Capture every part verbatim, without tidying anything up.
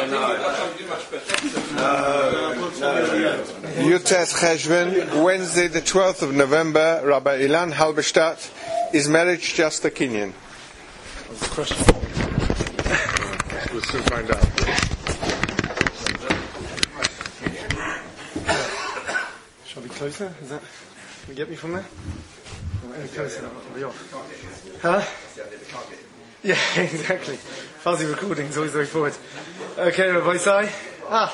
Yutes Cheshvan, Wednesday the twelfth of November, Rabbi Ilan Halberstadt. Is marriage just a kinyan? That's the question. We'll soon find out. Shall we be closer? Is that... Can you get me from there? Any closer? I'll be off. Huh? Yeah, exactly. Fuzzy recordings, always the way forward. Okay, Rabbi Sai. Ah.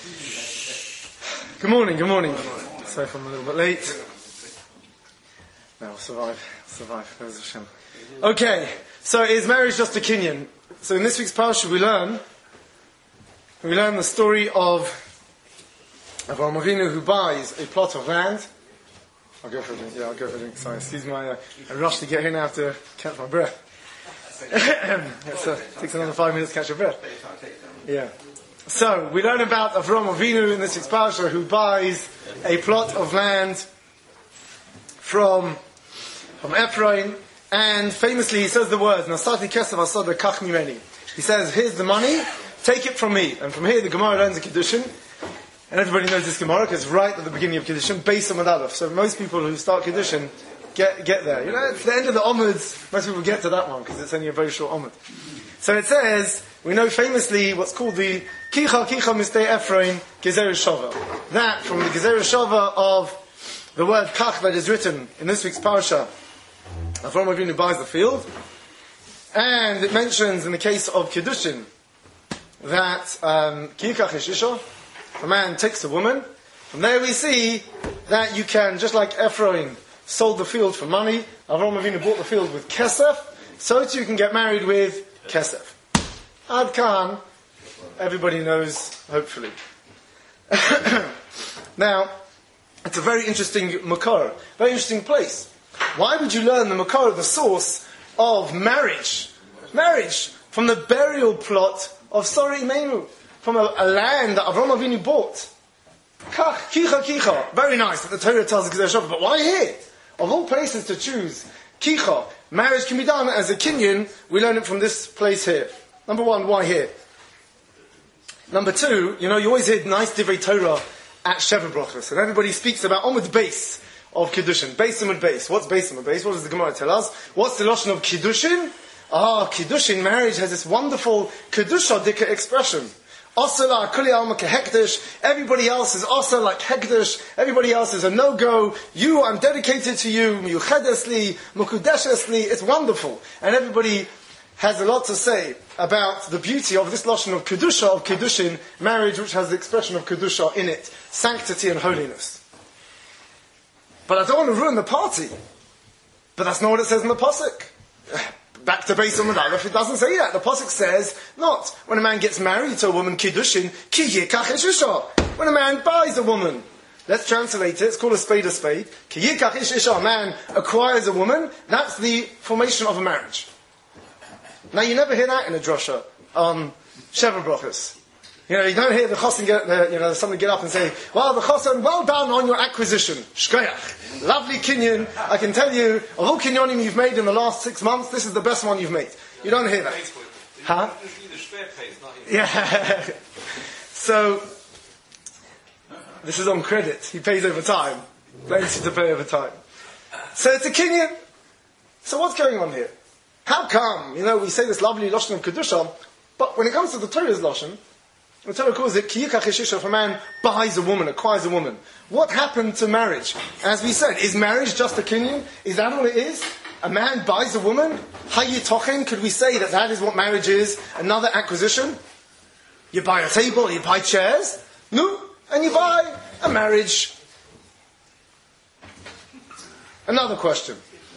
Good morning, good morning. Sorry if I'm a little bit late. No, we'll survive. Survive. There's Hashem. Okay, so is marriage just a kinyan? So in this week's parsha we learn, we learn the story of Avraham Avinu who buys a plot of land. I'll go for a drink. Yeah, I'll go for a drink. Sorry, excuse me. I, I rushed to get here now to catch my breath. It uh, takes another five minutes to catch your breath. Yeah. So we learn about Avraham Avinu in this week's parsha who buys a plot of land from from Ephraim, and famously he says the words, Nasati kesef asada kach mimeni. He says, here's the money, take it from me. And from here the Gemara learns a Kiddushin, and everybody knows this Gemara because it's right at the beginning of Kiddushin, based on Aleph. So most people who start Kiddushin get get there. You know, it's the end of the Omeds, most people get to that one because it's only a very short Omed. So it says, we know famously what's called the Kicha Kicha Mistei Ephraim Gezer Shava. That, from the Gezer Shava of the word Kach that is written in this week's Parsha, Avraham Avinu buys the field, and it mentions in the case of Kiddushin that Kiyikach ish isha, a man takes a woman. From there we see that you can, just like Ephraim sold the field for money, Avraham Avinu bought the field with kesef, so too you can get married with kesef. Ad Khan, everybody knows, hopefully. Now, it's a very interesting makar, very interesting place. Why would you learn the makar, the source of marriage? Marriage from the burial plot of Sarah Imenu, from a, a land that Avraham Avinu bought. Kach, kicha, kicha. Very nice that the Torah tells the Gezer Shava, but why here? Of all places to choose, kicha, marriage can be done as a kinyan. We learn it from this place here. Number one, why here? Number two, you know, you always hear nice divrei Torah at Sheva Brachos, and everybody speaks about Omid base of Kiddushin. Beis Omid base. What's Beis Omid base? What does the Gemara tell us? What's the Lashon of Kiddushin? Ah, Kiddushin, marriage has this wonderful Kedusha Dika expression. Osala, Kuli Alma Hekdesh. Everybody else is Osa like Hekdesh. Everybody else is a no-go. You, I'm dedicated to you. Miyuchedesli, Mukudeshesli. It's wonderful. And everybody has a lot to say about the beauty of this Lashon of Kedusha, of Kiddushin, marriage which has the expression of Kedusha in it. Sanctity and holiness. But I don't want to ruin the party. But that's not what it says in the Pasuk. Back to Beis Omid Aleph, it doesn't say that. The Pasuk says, not when a man gets married to a woman, Kiddushin, ki yikach ish isha. When a man buys a woman. Let's translate it. It's called a spade a spade. Ki yikach ish isha. A man acquires a woman. That's the formation of a marriage. Now you never hear that in a drasha on Sheva Brachos. You know, you don't hear the chosin get, the, you know, somebody get up and say, well, the chosin, well done on your acquisition. Shkoyach. Lovely kinyan. I can tell you, of all kinyanim you've made in the last six months, this is the best one you've made. You don't hear that. Huh? Yeah. So, this is on credit. He pays over time. Plenty to pay over time. So it's a kinyan. So what's going on here? How come, you know, we say this lovely Lashon of Kedusha, but when it comes to the Torah's Lashon, the Torah calls it Kiyikach ish isha, if a man buys a woman, acquires a woman. What happened to marriage? As we said, is marriage just a kinyan? Is that all it is? A man buys a woman? Hayitochen, could we say that that is what marriage is? Another acquisition? You buy a table, you buy chairs? No, and you buy a marriage. Another question.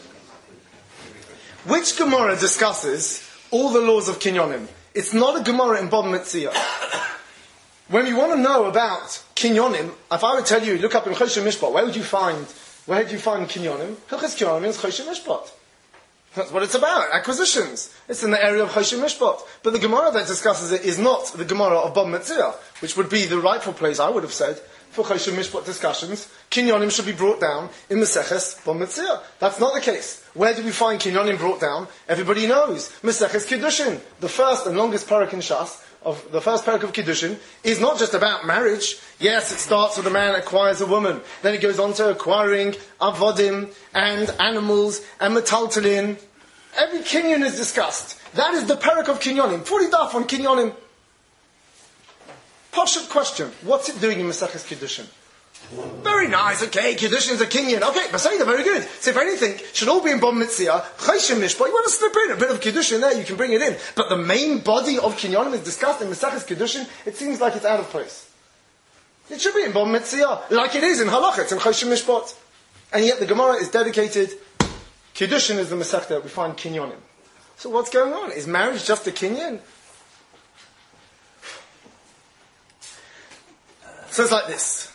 Which Gemara discusses all the laws of kinyonim? It's not a Gemara in Bava Metzia. When you want to know about kinyonim, if I would tell you, look up in Choshen Mishpat, where would you find, where would you find kinyonim? Hilchos kinyonim means Choshen Mishpat. That's what it's about, acquisitions. It's in the area of Choshen Mishpat. But the Gemara that discusses it is not the Gemara of Bava Metzia, which would be the rightful place, I would have said, for Choshen Mishpat discussions. Kinyonim should be brought down in Maseches Bava Metzia. That's not the case. Where do we find kinyonim brought down? Everybody knows. Maseches Kiddushin, the first and longest parak in Shas of the first parak of Kiddushin is not just about marriage. Yes, it starts with a man acquires a woman. Then it goes on to acquiring avodim and animals and metaltalin. Every kinyan is discussed. That is the parak of kinyonim. Forty daf on kinyonim. Pashut question. What's it doing in Maseches Kiddushin? Very nice, okay, Kiddushin is a kinyan. Okay, Beseda, very good. So if anything, should all be in Bom Mitzvah, Chayshim Mishpah, you want to slip in a bit of Kiddushin there, you can bring it in. But the main body of kinyanim is discussed in Maseches Kiddushin, it seems like it's out of place. It should be in Bom Mitzvah, like it is in Halachah, it's in Chayshim Mishpah. And yet the Gemara is dedicated, Kiddushin is the Masechta that we find kinyanim. So what's going on? Is marriage just a kinyan? So it's like this.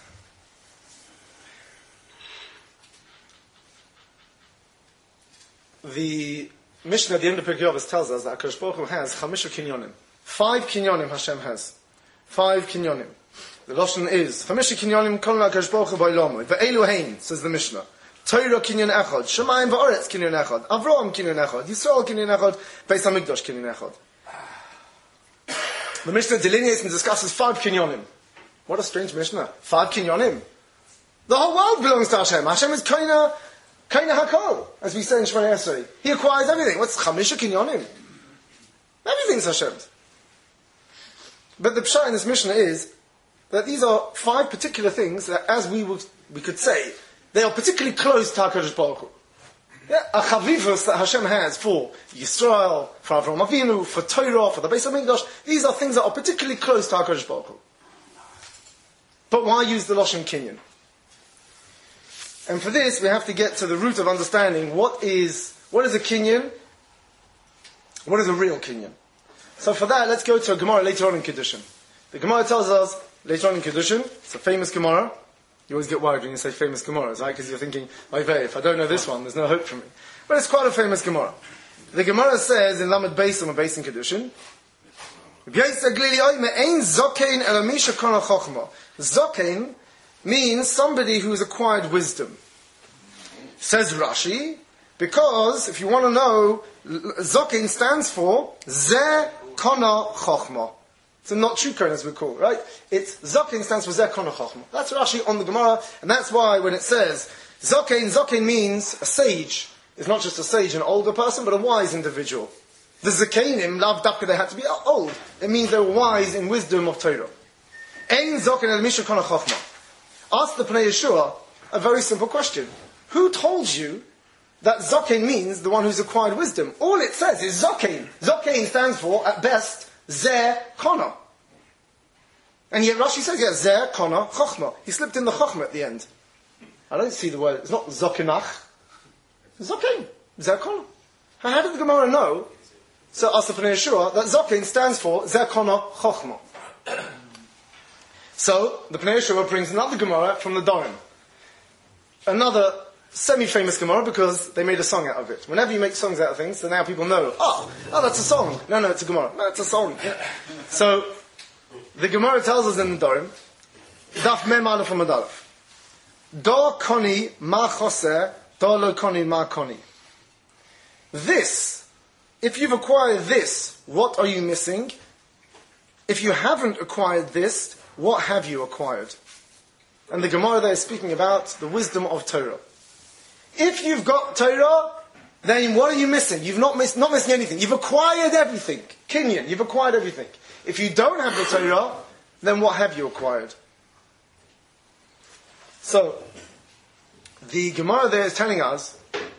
The Mishnah at the end of Pirkei Avos tells us that HaKadosh Baruch Hu has Chamisha Kinyonim. Five Kinyonim Hashem has. Five Kinyonim. The Lashon is Chamisha Kinyonim Kol HaKadosh Baruch Hu Ba'ilomoi. Ve'elu hein, says the Mishnah. Torah Kinyon Echad. Shemayim Va'aretz Kinyon Echad. Avraham Kinyon Echad. Yisrael Kinyon Echad. Beis HaMikdash Kinyon Echad. The Mishnah delineates and discusses five Kinyonim. What a strange Mishnah. Five Kinyonim. The whole world belongs to Hashem. Hashem is Kaina Kaina Hakol, as we say in Shemona Esrei. He acquires everything. What's Chamisha Kinyonim? Everything's Hashem's. But the pshat in this Mishnah is that these are five particular things that, as we would, we could say, they are particularly close to HaKadosh Baruch Hu. Yeah, a chavivus that Hashem has for Yisrael, for Avraham Avinu, for Torah, for the Beis HaMikdash. These are things that are particularly close to HaKadosh Baruch Hu. But why use the Lashon Kinyan? And for this, we have to get to the root of understanding what is what is a kinyan, what is a real kinyan. So for that, let's go to a Gemara later on in Kiddushin. The Gemara tells us, later on in Kiddushin, it's a famous Gemara. You always get worried when you say famous Gemaras, right? Because you're thinking, if I don't know this one, there's no hope for me. But it's quite a famous Gemara. The Gemara says in Lamed Beis on a Beis in Kiddushin, Zokein means somebody who's acquired wisdom. Says Rashi, because if you want to know, Zokein stands for Zeh Kona Chochma. It's a not Shukran as we call it, right? It's Zokein stands for Zeh Kona Chochma. That's Rashi on the Gemara, and that's why when it says Zokein, Zokein means a sage. It's not just a sage, an older person, but a wise individual. The Zakeinim, lav dafka, they had to be old. It means they were wise in wisdom of Torah. Ein Zokein el Misha Kona Chochma. Ask the Pnei Yeshua a very simple question. Who told you that Zokein means the one who's acquired wisdom? All it says is Zokein. Zokein stands for, at best, Zeh Kona. And yet Rashi says, yeah, Zeh Kona Chochma. He slipped in the Chochma at the end. I don't see the word. It's not Zokenach. Zokein. Zeh Kona. How did the Gemara know? So ask the Pnei Yeshua that Zokein stands for Zeh Kona Chochma. So, the Pnei Yeshua brings another Gemara from the Dorim. Another semi-famous Gemara because they made a song out of it. Whenever you make songs out of things, so now people know, oh, oh, that's a song. No, no, it's a Gemara. No, it's a song. Yeah. So, the Gemara tells us in the Dorim, Daf Mem Aleph from Adalef, Do Koni Ma Choser, Do Lo Koni Ma Koni. This, if you've acquired this, what are you missing? If you haven't acquired this, what have you acquired? And the Gemara there is speaking about the wisdom of Torah. If you've got Torah, then what are you missing? You've not missed, not missing anything. You've acquired everything. Kinyan, you've acquired everything. If you don't have the Torah, then what have you acquired? So, the Gemara there is telling us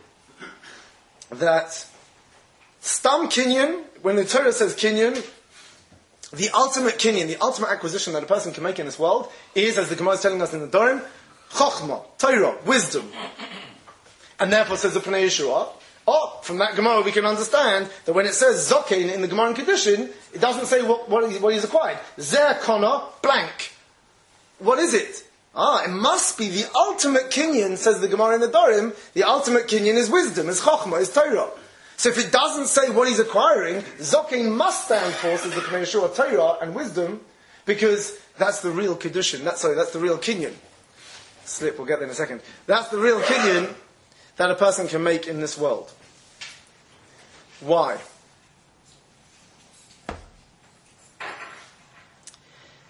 that Stam Kinyan, when the Torah says Kinyan, the ultimate kinyan, the ultimate acquisition that a person can make in this world is, as the Gemara is telling us in the Dorim, Chochmah, Torah, wisdom. And therefore, says the Pnei Yeshua, oh, from that Gemara we can understand that when it says Zokein in the Gemara in Kiddushin, it doesn't say what, what, he's, what he's acquired. Zeh Kona, blank. What is it? Ah, it must be the ultimate kinyan, says the Gemara in the Dorim, the ultimate kinyan is wisdom, is Chochmah, is Torah. So if it doesn't say what he's acquiring, Zokein must stand for, says the Pnei Yeshua, Torah and wisdom, because that's the real Kiddushin. That's, sorry, that's the real kinyan. Slip, we'll get there in a second. That's the real kinyan that a person can make in this world. Why?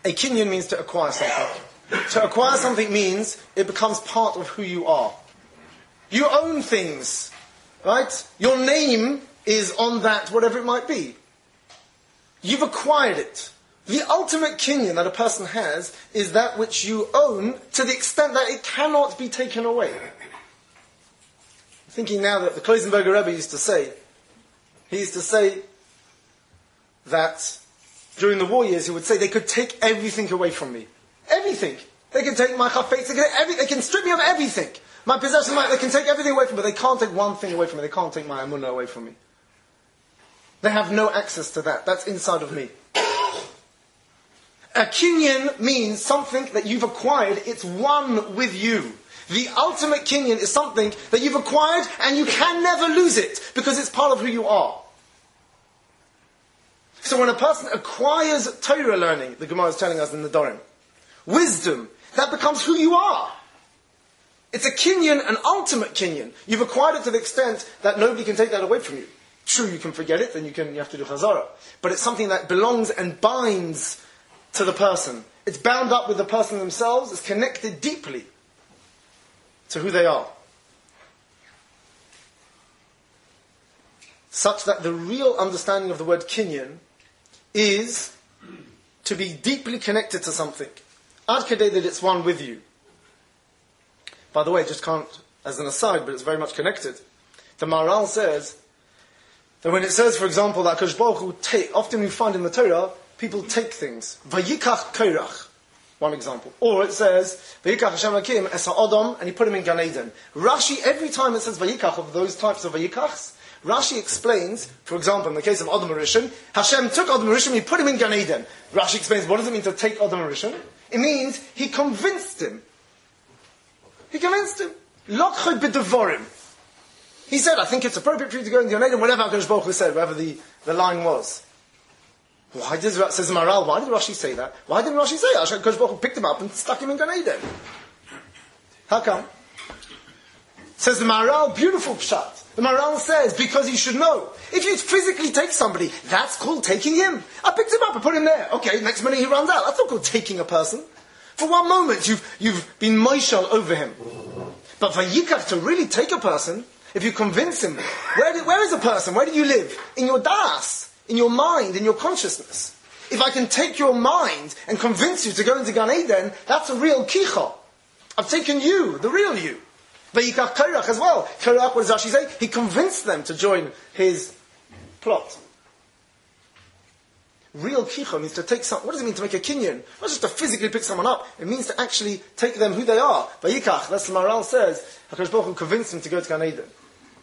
A kinyan means to acquire something. To acquire something means it becomes part of who you are. You own things, right? Your name is on that, whatever it might be. You've acquired it. The ultimate kinyan that a person has is that which you own to the extent that it cannot be taken away. Thinking now that the Kloisenberger Rebbe used to say, he used to say that during the war years he would say they could take everything away from me. Everything. They can take my chafetz, they can, every, they can strip me of everything. My possession, my, they can take everything away from me, but they can't take one thing away from me. They can't take my emunah away from me. They have no access to that. That's inside of me. A kinyan means something that you've acquired, it's one with you. The ultimate kinyan is something that you've acquired and you can never lose it because it's part of who you are. So when a person acquires Torah learning, the Gemara is telling us in the Dorim, wisdom, that becomes who you are. It's a kinyan, an ultimate kinyan. You've acquired it to the extent that nobody can take that away from you. True, you can forget it, then you can you have to do chazara. But it's something that belongs and binds to the person. It's bound up with the person themselves. It's connected deeply to who they are. Such that the real understanding of the word kinyan is to be deeply connected to something. Ad kedei that it's one with you. By the way, just can't, as an aside, but it's very much connected. The Maharal says that when it says, for example, that Hakadosh Baruch Hu take, often we find in the Torah, people take things. Vayikach Korach, one example. Or it says, Vayikach Hashem Hakim es ha'odom, and he put him in Gan Eden. Rashi, every time it says Vayikach, of those types of Vayikachs, Rashi explains, for example, in the case of Adam HaRishon, Hashem took Adam HaRishon, he put him in Gan Eden. Rashi explains, what does it mean to take Adam HaRishon? It means he convinced him. He convinced him. Lokchoi b'devorim. He said, I think it's appropriate for you to go into Gan Eden, whatever HaKadosh Baruch Hu said, whatever the, the line was. Why does, says Maharal, why did Rashi say that? Why didn't Rashi say that? HaKadosh Baruch Hu picked him up and stuck him in Gan Eden. How come? Says the Maharal, beautiful pshat. The Maharal says, because you should know. If you physically take somebody, that's called taking him. I picked him up, I put him there. Okay, next minute he runs out. That's not called taking a person. For one moment, you've, you've been moishal over him. But for Yikach, to really take a person, if you convince him, where, do, where is a person? Where do you live? In your das, in your mind, in your consciousness. If I can take your mind and convince you to go into Gan Eden, that's a real kicha. I've taken you, the real you. Vayikach Korach as well. Korach, what does Rashi say? He convinced them to join his plot. Real kicha means to take some. What does it mean to make a kinyan? Not just to physically pick someone up. It means to actually take them who they are. Vayikach, that's what Maharal says. HaKadosh Baruch Hu convinced them to go to Gan Eden.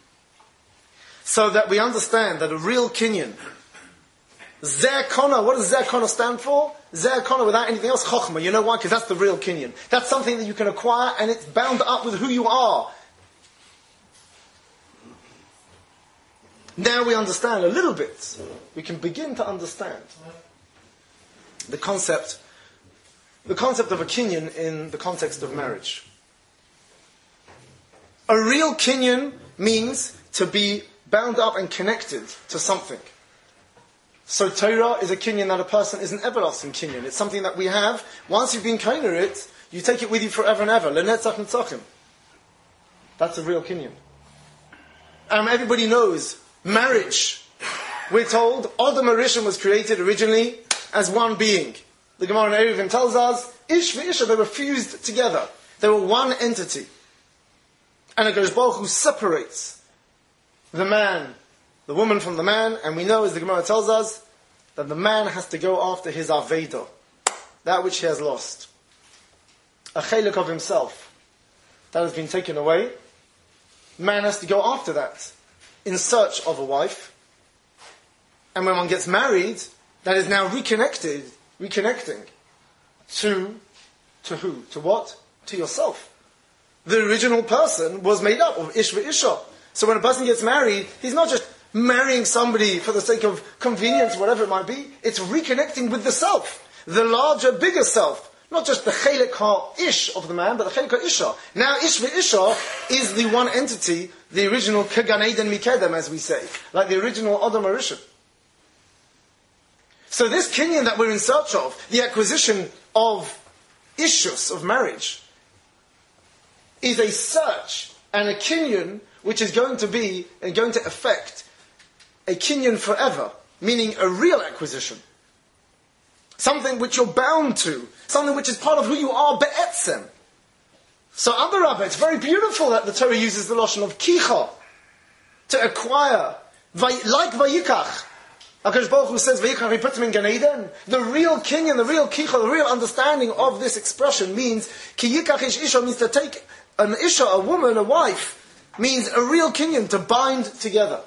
So that we understand that a real kinyan, Zeh Kona, what does Zeh Kona stand for? Zeh Kona without anything else, Chochmah. You know why? Because that's the real kinyan. That's something that you can acquire and it's bound up with who you are. Now we understand a little bit. We can begin to understand the concept, the concept of a kinyan in the context of marriage. A real kinyan means to be bound up and connected to something. So Torah is a kinyan that a person is an everlasting kinyan. It's something that we have. Once you've been kind of it, you take it with you forever and ever. Lenetzach netzachim. That's a real kinyan. Um, everybody knows marriage. We're told Adam HaRishon was created originally as one being. The Gemara in Eruvin tells us, Ish v'Isha, they were fused together. They were one entity. And HaKadosh Baruch Hu separates the man, the woman from the man, and we know, as the Gemara tells us, that the man has to go after his Aveda, that which he has lost. A chelik of himself that has been taken away. Man has to go after that, in search of a wife. And when one gets married, that is now reconnected, reconnecting to, to who? To what? To yourself. The original person was made up of Ish v'Isha. So when a person gets married, he's not just marrying somebody for the sake of convenience, whatever it might be. It's reconnecting with the self, the larger, bigger self. Not just the chelik ha-ish of the man, but the chelik ha-isha. Now Ish v'Isha is the one entity, the original Gan Eden Mikedem, as we say. Like the original Adam HaRishon. So this kinyan that we're in search of, the acquisition of ishus, of marriage, is a search and a kinyan which is going to be and going to affect a kinyan forever, meaning a real acquisition. Something which you're bound to, something which is part of who you are be'etzem. So Adarabah, it's very beautiful that the Torah uses the loshon of kicha, to acquire, like Vayikach. HaKadosh Baruch Hu says, Vayikach, he puts him in Gan Eden. The real kinyan, the real kicha, the real understanding of this expression means, ki yikach ish isha, means to take an isha, a woman, a wife, means a real kinyan, to bind together.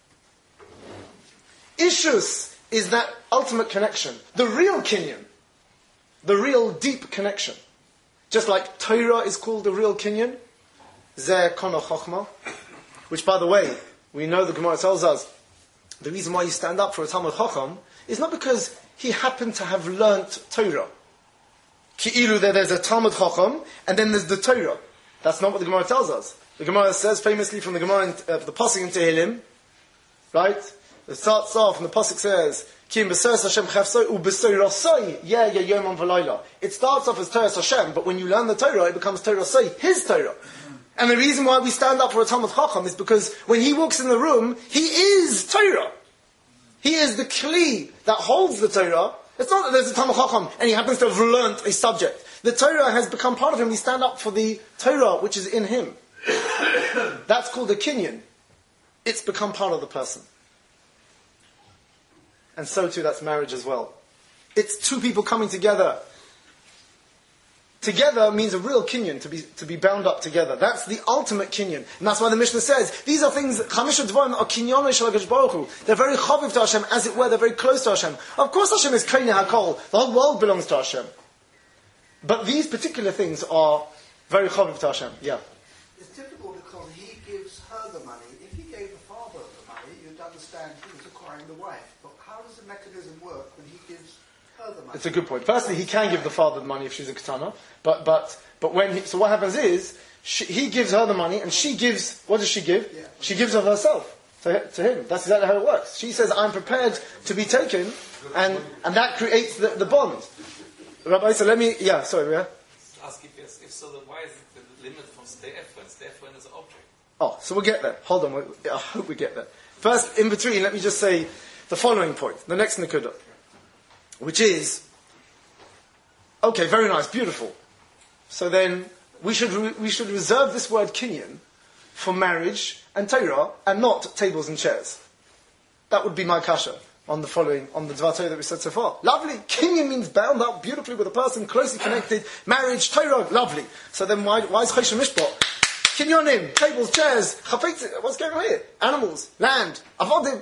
Ishus is that ultimate connection. The real kinyan. The real deep connection. Just like Torah is called the real kinyan, Zeh Kono Chochma, which, by the way, we know the Gemara tells us the reason why you stand up for a Talmud Chacham is not because he happened to have learnt Torah. Ki'ilu, there's a Talmud Chacham and then there's the Torah. That's not what the Gemara tells us. The Gemara says famously from the Gemara, in, uh, the Pasuk in Tehillim, right? It starts off and the Pasuk says, Ki b'seres Hashem chefsoi u b'seirosoi yeah yeah yomam v'layla. It starts off as Torah Hashem, but when you learn the Torah, it becomes Torah Sei, his Torah. And the reason why we stand up for a Talmud Chacham is because when he walks in the room, he is Torah. He is the Kli that holds the Torah. It's not that there's a Talmud Chacham and he happens to have learnt a subject. The Torah has become part of him. We stand up for the Torah which is in him. That's called a kinyan. It's become part of the person. And so too, that's marriage as well. It's two people coming together. Together means a real kinyan, to be to be bound up together. That's the ultimate kinyan. And that's why the Mishnah says, these are things, Chamisha Dvarim are kinyanei shel HaKadosh Baruch Hu. They're very chaviv to Hashem, as it were, they're very close to Hashem. Of course Hashem is Kainei HaKol. The whole world belongs to Hashem. But these particular things are very chaviv to Hashem. Yeah. It's difficult because he gives her the money. If he gave the father the money, you'd understand he was acquiring the wife. But how does the mechanism work when he gives her the money? It's a good point. Firstly, he can give the father the money if she's a katana. But but but when he, so what happens is she, he gives her the money and she gives. What does she give? Yeah. She gives of herself to, to him. That's exactly how it works. She says, "I'm prepared to be taken," and and that creates the, the bond. Rabbi, so let me. Yeah, sorry, yeah. Ask if yes, if so, then why is it the limit from stay effort? Stay effort is an object. Oh, so we'll get there. Hold on, we, I hope we get there. First, in between, let me just say the following point, the next Nakuda, which is, okay, very nice, beautiful. So then, we should re- we should reserve this word kinyan for marriage and Torah, and not tables and chairs. That would be my kasha on the following, on the Dvar Torah that we said so far. Lovely. Kinyan means bound up beautifully with a person, closely connected, marriage, Torah, lovely. So then why, why is Choshen Mishpah? Kinyonim, tables, chairs, chafetz, what's going on here? Animals, land, avodim.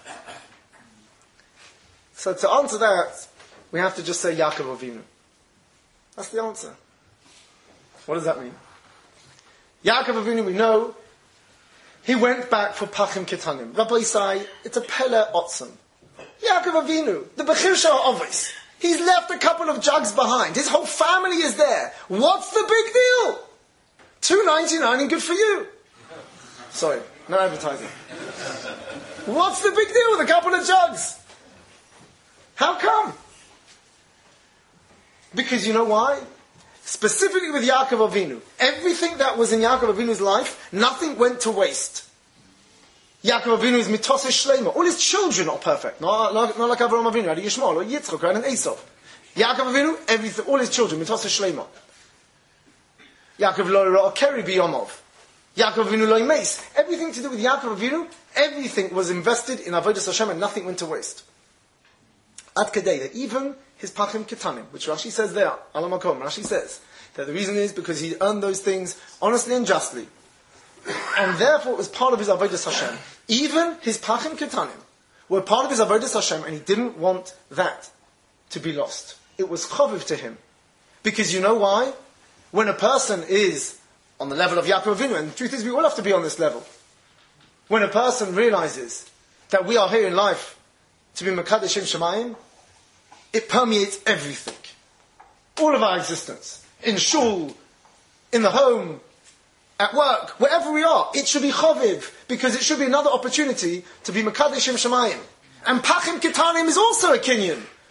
So to answer that, we have to just say Yaakov Avinu. That's the answer. What does that mean? Yaakov Avinu, we know, he went back for Pachim Ketanim. Rabbi Isai, it's a Pele Otzim. Yaakov Avinu, the Bechir Shah Ovis. He's left a couple of jugs behind. His whole family is there. What's the big deal? two ninety-nine and good for you. Sorry, no advertising. What's the big deal with a couple of jugs? How come? Because you know why? Specifically with Yaakov Avinu, everything that was in Yaakov Avinu's life, nothing went to waste. Yaakov Avinu is mitose shleima. All his children are perfect. Not, not, not like Avraham Avinu, like Yishmael or Yitzchak and Esau. Yaakov Avinu, everything, all his children, mitose shleima. Yaakov lo ra'ah keri biyomov. Yaakov Avinu lo meis. Everything to do with Yaakov Avinu, everything was invested in Avodas Hashem and nothing went to waste. Ad kadei, that even his pachim ketanim, which Rashi says there, Alam Makom, Rashi says that the reason is because he earned those things honestly and justly, and therefore it was part of his Avodas Hashem. Even his pachim ketanim were part of his Avodas Hashem, and he didn't want that to be lost. It was chaviv to him, because you know why? When a person is on the level of Yaakov Avinu, and the truth is we all have to be on this level, when a person realizes that we are here in life to be Mekadesh Shemayim, it permeates everything. All of our existence. In shul, in the home, at work, wherever we are. It should be chaviv, because it should be another opportunity to be Mekadesh Shemayim. And Pachim Ketanim is also a kinyan.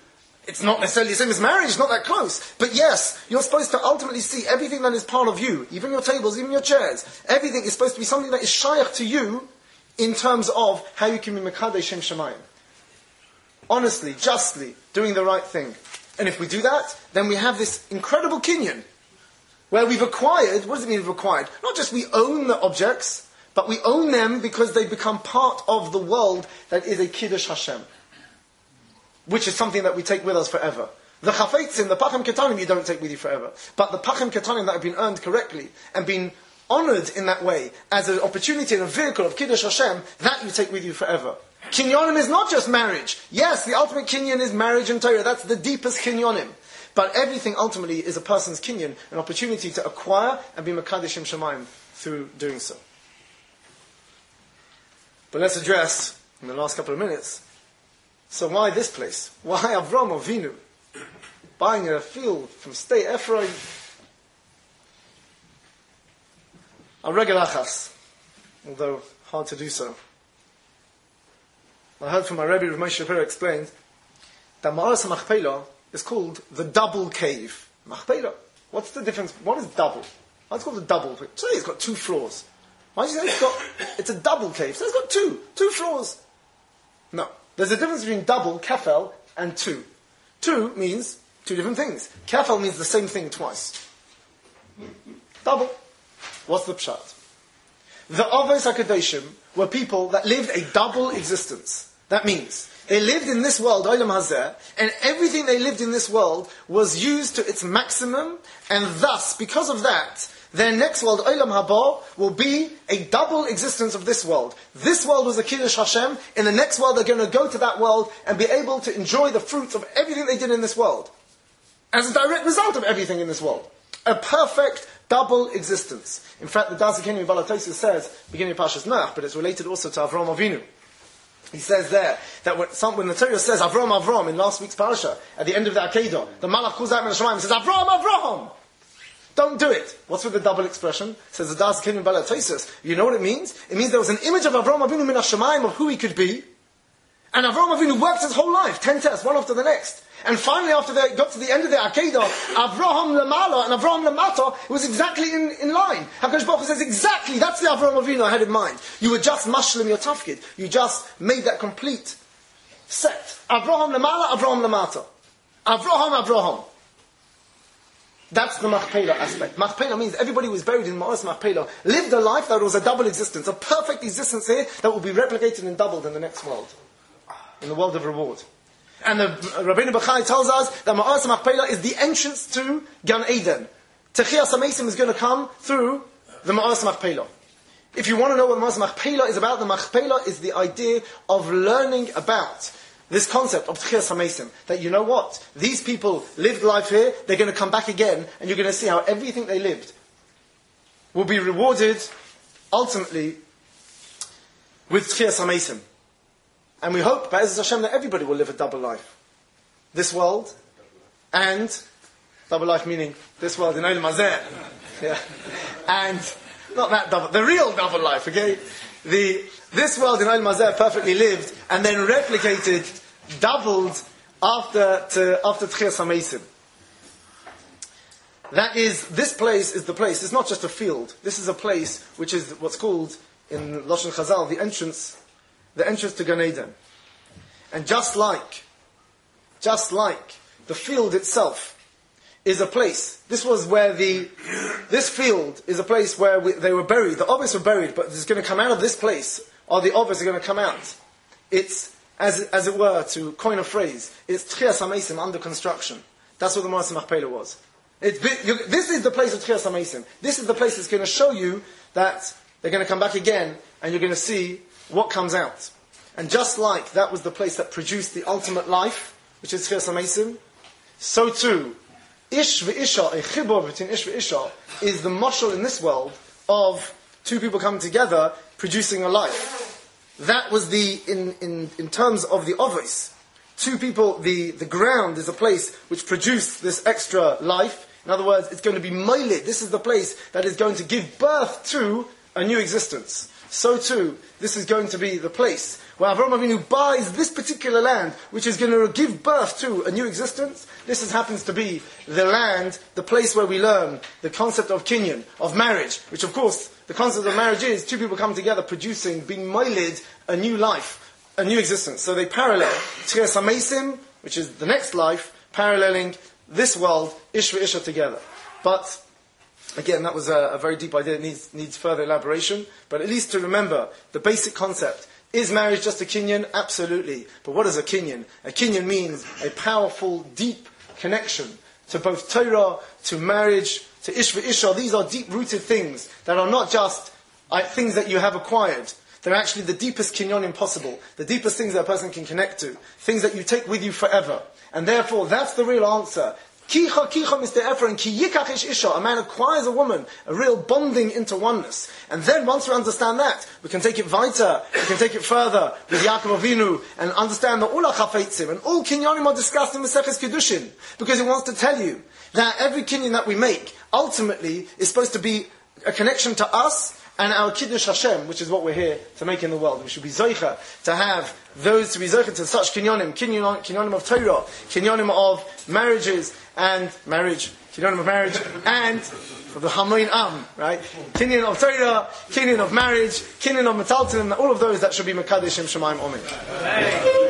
It's not necessarily the same as marriage, it's not that close. But yes, you're supposed to ultimately see everything that is part of you, even your tables, even your chairs. Everything is supposed to be something that is shaykh to you in terms of how you can be Mekadesh Shem Shemayim. Honestly, justly, doing the right thing. And if we do that, then we have this incredible kinyan, where we've acquired, what does it mean we've acquired? Not just we own the objects, but we own them because they become part of the world that is a Kiddush Hashem, which is something that we take with us forever. The chafetzim, the pachim ketanim, you don't take with you forever. But the pachim ketanim that have been earned correctly and been honoured in that way as an opportunity and a vehicle of Kiddush Hashem, that you take with you forever. Kinyonim is not just marriage. Yes, the ultimate kinyan is marriage and Torah. That's the deepest kinyonim. But everything ultimately is a person's kinyan, an opportunity to acquire and be Mekadesh Shem Shemayim through doing so. But let's address, in the last couple of minutes, so why this place? Why Avram Avinu buying a field from State Ephraim? A regel achas, although hard to do so. I heard from my Rebbe, Rav Moshe Shapiro explained that Ma'aras HaMachpelah is called the double cave. Machpelah. What's the difference? What is double? Why is it called a double? So it's got two floors. Why do you say it's got, it's a double cave? So it's got two, two floors. No. There's a difference between double, kefel, and two. Two means two different things. Kefel means the same thing twice. Double. What's the pshat? The Avos HaKadoshim were people that lived a double existence. That means they lived in this world, Olam Hazeh, and everything they lived in this world was used to its maximum, and thus, because of that, their next world, Olam Haba, will be a double existence of this world. This world was a Kiddush Hashem. In the next world, they're going to go to that world and be able to enjoy the fruits of everything they did in this world. As a direct result of everything in this world. A perfect double existence. In fact, the Dazikenu Balatosis says, beginning of Parshas Noach, but it's related also to Avram Avinu. He says there, that when, some, when the Torah says, Avram Avram, in last week's Parasha, at the end of the Akedah, the Malach calls out in the Shemayim and says, Avram Avram! Don't do it. What's with the double expression? Says the Das Kenim Balatosis. You know what it means? It means there was an image of Avram Avinu min HaShamayim of who he could be. And Avram Avinu worked his whole life, ten tests, one after the next. And finally, after they got to the end of the Akedah, Avraham Lamala and Avraham Lamata, it was exactly in, in line. HaKadosh Baruch Hu says, exactly, that's the Avram Avinu I had in mind. You were just mashlim your tafkid. You just made that complete set. Avraham Lamala, Avraham Lamata. Avraham, Avraham. That's the Machpelah aspect. Machpelah means everybody who was buried in Ma'aras Machpelah lived a life that was a double existence, a perfect existence here that will be replicated and doubled in the next world, in the world of reward. And the Rabbeinu Bachai tells us that Ma'aras Machpelah is the entrance to Gan Eden. Techias HaMeisim is going to come through the Ma'aras Machpelah. If you want to know what Ma'aras Machpelah is about, the Machpelah is the idea of learning about this concept of Techias HaMeisim, that you know what? These people lived life here, they're going to come back again, and you're going to see how everything they lived will be rewarded, ultimately, with Techias HaMeisim. And we hope, Be'ez Hashem, that everybody will live a double life. This world, and, double life meaning, this world in Olam Hazeh. Yeah. And, not that double, the real double life, okay? The, this world in Olam Hazeh perfectly lived, and then replicated, doubled, after, to, after Techias HaMeisim. That is, this place is the place, it's not just a field. This is a place which is what's called, in Lashon Chazal, the entrance, the entrance to Gan Eden. And just like, just like the field itself is a place, this was where the, this field is a place where we, they were buried, the Ovis were buried, but it's going to come out of this place, or the Ovis are going to come out. It's, as, as it were, to coin a phrase, it's Techias HaMeisim under construction. That's what the Ma'aras Machpelah was. It's, this is the place of Techias HaMeisim. This is the place that's going to show you that they're going to come back again, and you're going to see what comes out. And just like that was the place that produced the ultimate life, which is Techias HaMeisim, so too, Ish v'Isha, a chibur between Ish v'Isha, is the mashal in this world of two people coming together, producing a life. That was the, in, in, in terms of the Ovis, two people, the, the ground is a place which produced this extra life. In other words, it's going to be moiled. This is the place that is going to give birth to a new existence. so too, this is going to be the place where Avraham Avinu buys this particular land, which is going to give birth to a new existence. This is, happens to be the land, the place where we learn the concept of kinyan, of marriage, which of course, the concept of marriage is two people come together producing, being moiled, a new life, a new existence. So they parallel Tchias HaMeisim, which is the next life, paralleling this world, Ish Isha together. But again, that was a, a very deep idea. It needs, needs further elaboration. But at least to remember the basic concept. Is marriage just a kinyan? Absolutely. But what is a kinyan? A kinyan means a powerful, deep connection to both Torah, to marriage, to Ish Isha. These are deep-rooted things that are not just uh, things that you have acquired. They're actually the deepest kinyanim possible. The deepest things that a person can connect to. Things that you take with you forever. And therefore, that's the real answer. Kicha, kicha, Mister Ephraim, ki yikach ish isha. A man acquires a woman, a real bonding into oneness. And then once we understand that, we can take it weiter, we can take it further with Yaakov Avinu, and understand that all chafetzim and all kinyanim are discussed in Maseches Kedushin. Because it wants to tell you that every kinyan that we make, ultimately, is supposed to be a connection to us, and our Kiddush Hashem, which is what we're here to make in the world. We should be Zoicha, to have those to be Zoicha to such kinyonim, kinyonim, kinyonim of Torah, kinyonim of marriages, and marriage, kinyonim of marriage, and for the Hamoin Am, right? Kinyon of Torah, kinyon of marriage, kinyon of Metalton, all of those that should be Mekadesh Shem Shemaim Omen.